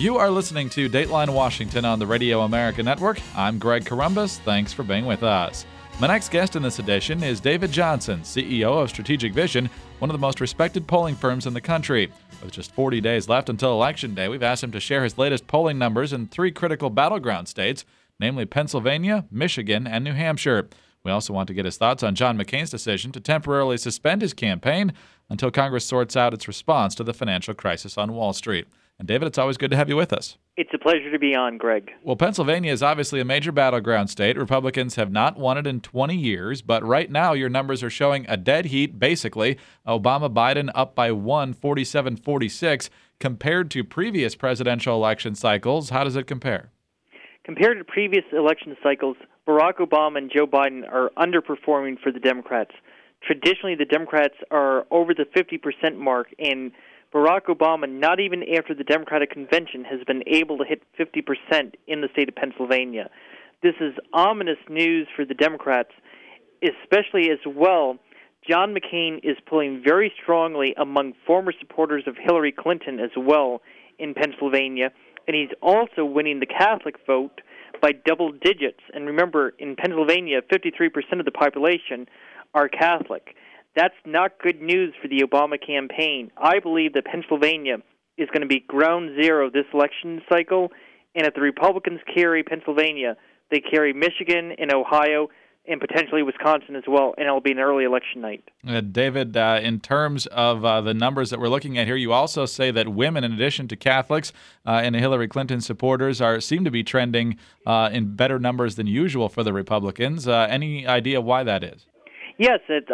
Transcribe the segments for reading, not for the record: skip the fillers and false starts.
You are listening to Dateline Washington on the Radio America Network. I'm Greg Corombos. Thanks for being with us. My next guest in this edition is David Johnson, CEO of Strategic Vision, one of the most respected polling firms in the country. With just 40 days left until Election Day, we've asked him to share his latest polling numbers in 3 critical battleground states, namely Pennsylvania, Michigan, and New Hampshire. We also want to get his thoughts on John McCain's decision to temporarily suspend his campaign until Congress sorts out its response to the financial crisis on Wall Street. And David, it's always good to have you with us. It's a pleasure to be on, Greg. Well, Pennsylvania is obviously a major battleground state. Republicans have not won it in 20 years, but right now your numbers are showing a dead heat, basically. Obama-Biden up by 47-46. Compared to previous presidential election cycles, how does it compare? Compared to previous election cycles, Barack Obama and Joe Biden are underperforming for the Democrats. Traditionally, the Democrats are over the 50% mark, and Barack Obama, not even after the Democratic Convention, has been able to hit 50% in the state of Pennsylvania. This is ominous news for the Democrats, especially as well. John McCain is pulling very strongly among former supporters of Hillary Clinton as well in Pennsylvania, and he's also winning the Catholic vote by double digits. And remember, in Pennsylvania, 53% of the population are Catholic. That's not good news for the Obama campaign. I believe that Pennsylvania is going to be ground zero this election cycle, and if the Republicans carry Pennsylvania, they carry Michigan and Ohio and potentially Wisconsin as well, and it'll be an early election night. David, in terms of the numbers that we're looking at here, you also say that women, in addition to Catholics and Hillary Clinton supporters, seem to be trending in better numbers than usual for the Republicans. Any idea why that is? Yes, it's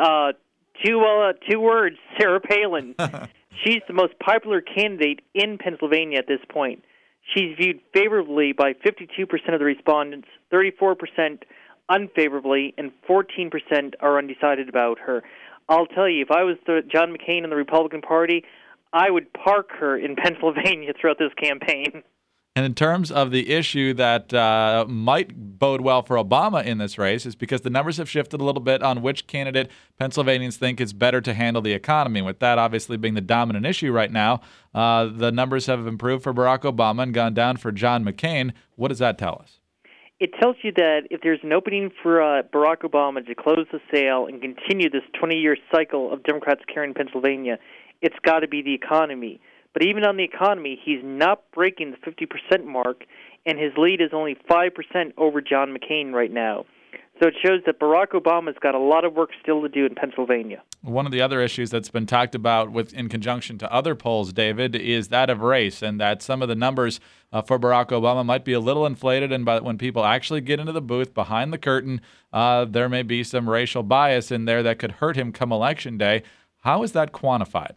two words, Sarah Palin. She's the most popular candidate in Pennsylvania at this point. She's viewed favorably by 52% of the respondents, 34% unfavorably, and 14% are undecided about her. I'll tell you, if I was John McCain and the Republican Party, I would park her in Pennsylvania throughout this campaign. And in terms of the issue that might bode well for Obama in this race is because the numbers have shifted a little bit on which candidate Pennsylvanians think is better to handle the economy. With that obviously being the dominant issue right now, the numbers have improved for Barack Obama and gone down for John McCain. What does that tell us? It tells you that if there's an opening for Barack Obama to close the sale and continue this 20-year cycle of Democrats carrying Pennsylvania, it's got to be the economy. But even on the economy, he's not breaking the 50% mark, and his lead is only 5% over John McCain right now. So it shows that Barack Obama's got a lot of work still to do in Pennsylvania. One of the other issues that's been talked about in conjunction to other polls, David, is that of race, and that some of the numbers for Barack Obama might be a little inflated, and when people actually get into the booth behind the curtain, there may be some racial bias in there that could hurt him come Election Day. How is that quantified?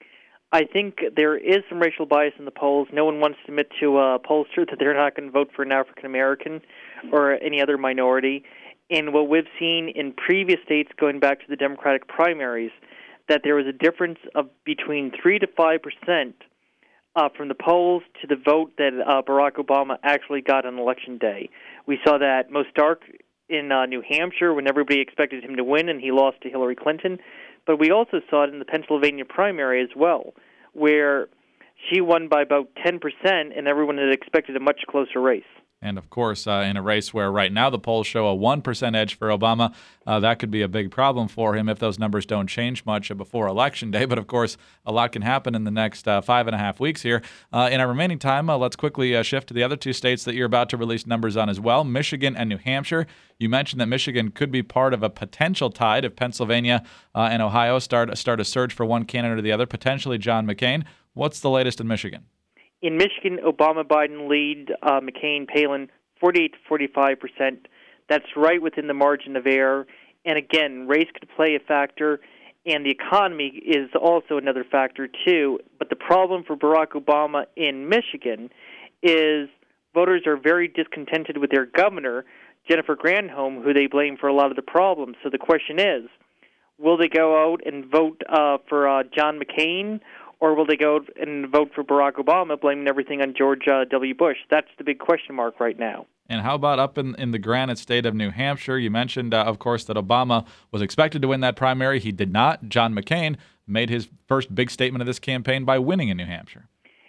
I think there is some racial bias in the polls. No one wants to admit to a pollster that they're not going to vote for an African-American or any other minority. And what we've seen in previous states going back to the Democratic primaries, that there was a difference of between 3 to 5% from the polls to the vote that Barack Obama actually got on Election Day. We saw that most stark in New Hampshire when everybody expected him to win and he lost to Hillary Clinton. But we also saw it in the Pennsylvania primary as well, where she won by about 10% and everyone had expected a much closer race. And, of course, in a race where right now the polls show a 1% edge for Obama, that could be a big problem for him if those numbers don't change much before Election Day. But, of course, a lot can happen in the next 5.5 weeks here. In our remaining time, let's quickly shift to the other 2 states that you're about to release numbers on as well, Michigan and New Hampshire. You mentioned that Michigan could be part of a potential tide if Pennsylvania and Ohio start a search for one candidate or the other, potentially John McCain. What's the latest in Michigan? In Michigan, Obama-Biden lead McCain-Palin 48 to 45%. That's right within the margin of error. And again, race could play a factor, and the economy is also another factor too. But the problem for Barack Obama in Michigan is voters are very discontented with their governor, Jennifer Granholm, who they blame for a lot of the problems. So the question is, will they go out and vote for John McCain, or will they go and vote for Barack Obama, blaming everything on George W. Bush? That's the big question mark right now. And how about up in the granite state of New Hampshire? You mentioned, of course, that Obama was expected to win that primary. He did not. John McCain made his first big statement of this campaign by winning in New Hampshire.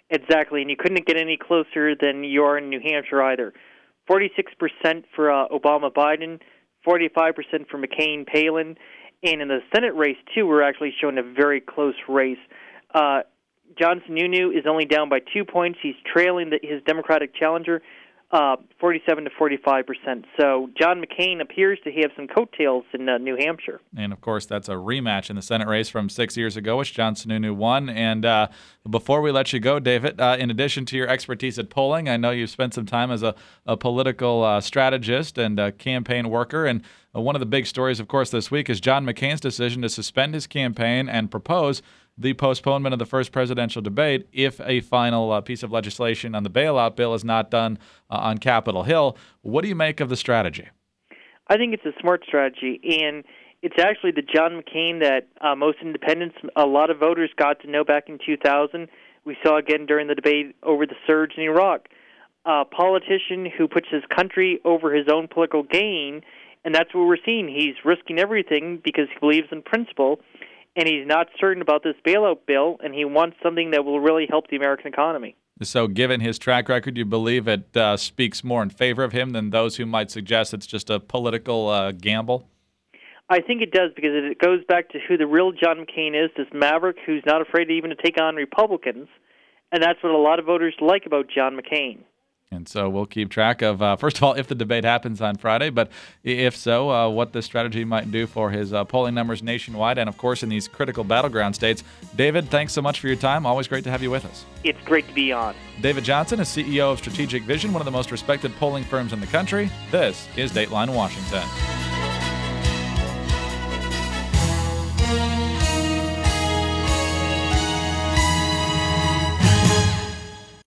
Exactly, and you couldn't get any closer than you are in New Hampshire either. 46% for Obama-Biden, 45% for McCain-Palin, and in the Senate race, too, we're actually showing a very close race. John Sununu is only down by 2 points. He's trailing his Democratic challenger, 47 to 45%. So John McCain appears to have some coattails in New Hampshire. And, of course, that's a rematch in the Senate race from 6 years ago, which John Sununu won. And before we let you go, David, in addition to your expertise at polling, I know you've spent some time as a political strategist and a campaign worker. And one of the big stories, of course, this week is John McCain's decision to suspend his campaign and propose the postponement of the first presidential debate if a final piece of legislation on the bailout bill is not done on Capitol Hill. What do you make of the strategy? I think it's a smart strategy, and it's actually the John McCain that most independents, a lot of voters got to know back in 2000. We saw again during the debate over the surge in Iraq. A politician who puts his country over his own political gain, and that's what we're seeing. He's risking everything because he believes in principle, and he's not certain about this bailout bill, and he wants something that will really help the American economy. So given his track record, you believe it speaks more in favor of him than those who might suggest it's just a political gamble? I think it does, because it goes back to who the real John McCain is, this maverick who's not afraid even to take on Republicans, and that's what a lot of voters like about John McCain. And so we'll keep track of, first of all, if the debate happens on Friday, but if so, what this strategy might do for his polling numbers nationwide and, of course, in these critical battleground states. David, thanks so much for your time. Always great to have you with us. It's great to be on. David Johnson is CEO of Strategic Vision, one of the most respected polling firms in the country. This is Dateline Washington.